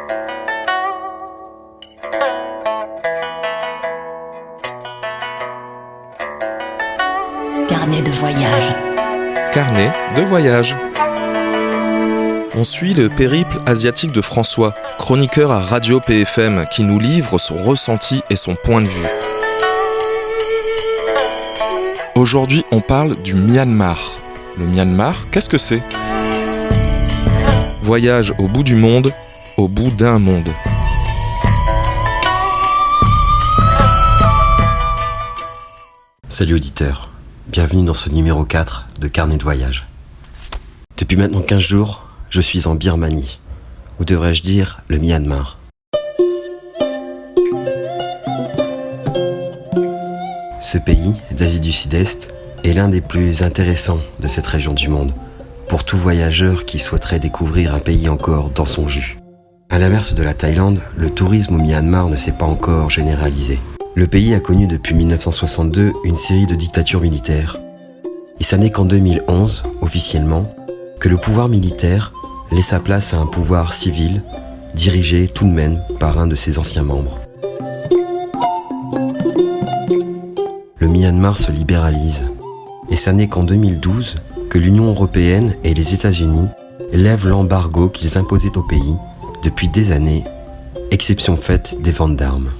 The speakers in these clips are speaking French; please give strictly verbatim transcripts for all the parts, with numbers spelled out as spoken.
Carnet de voyage. Carnet de voyage. On suit le périple asiatique de François, chroniqueur à Radio P F M, qui nous livre son ressenti et son point de vue. Aujourd'hui, on parle du Myanmar. Le Myanmar, qu'est-ce que c'est ? Voyage au bout du monde, au bout d'un monde. Salut auditeurs, bienvenue dans ce numéro quatre de Carnet de voyage. Depuis maintenant quinze jours, je suis en Birmanie, ou devrais-je dire le Myanmar. Ce pays d'Asie du Sud-Est est l'un des plus intéressants de cette région du monde, pour tout voyageur qui souhaiterait découvrir un pays encore dans son jus. À l'inverse de la Thaïlande, le tourisme au Myanmar ne s'est pas encore généralisé. Le pays a connu depuis dix-neuf cent soixante-deux une série de dictatures militaires. Et ça n'est qu'en deux mille onze, officiellement, que le pouvoir militaire laissa place à un pouvoir civil, dirigé tout de même par un de ses anciens membres. Le Myanmar se libéralise, et ça n'est qu'en deux mille douze que l'Union européenne et les États-Unis lèvent l'embargo qu'ils imposaient au pays depuis des années, exception faite des ventes d'armes.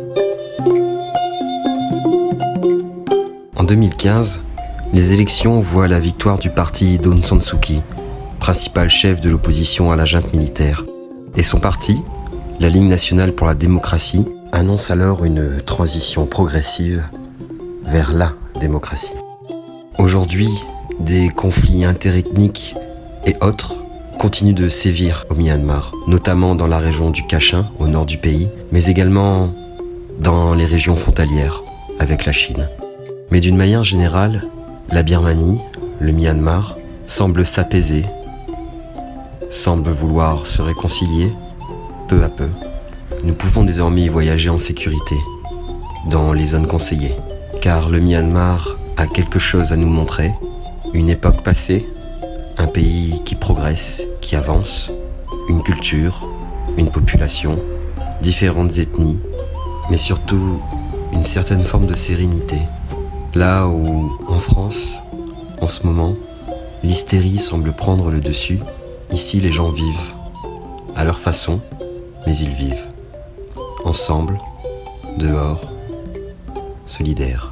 En deux mille quinze, les élections voient la victoire du parti d'Aung San Suu Kyi, principal chef de l'opposition à la junte militaire. Et son parti, la Ligue nationale pour la démocratie, annonce alors une transition progressive vers la démocratie. Aujourd'hui, des conflits interethniques et autres continuent de sévir au Myanmar, notamment dans la région du Kachin, au nord du pays, mais également dans les régions frontalières avec la Chine. Mais d'une manière générale, la Birmanie, le Myanmar, semble s'apaiser, semble vouloir se réconcilier, peu à peu. Nous pouvons désormais y voyager en sécurité, dans les zones conseillées, car le Myanmar a quelque chose à nous montrer, une époque passée, un pays qui progresse, qui avance, une culture, une population, différentes ethnies, mais surtout une certaine forme de sérénité. Là où, en France, en ce moment, l'hystérie semble prendre le dessus, ici les gens vivent, à leur façon, mais ils vivent. Ensemble, dehors, solidaires.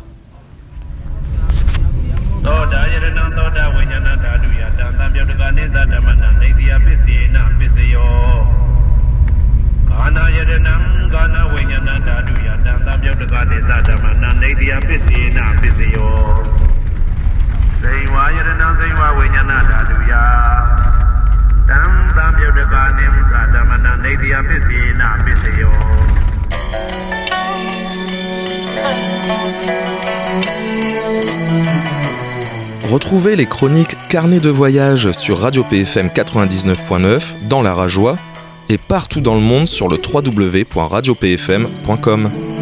Retrouvez les chroniques Carnet de voyage sur Radio P F M quatre-vingt-dix-neuf point neuf, dans la Rajoie, et partout dans le monde sur le w w w point radio p f m point com.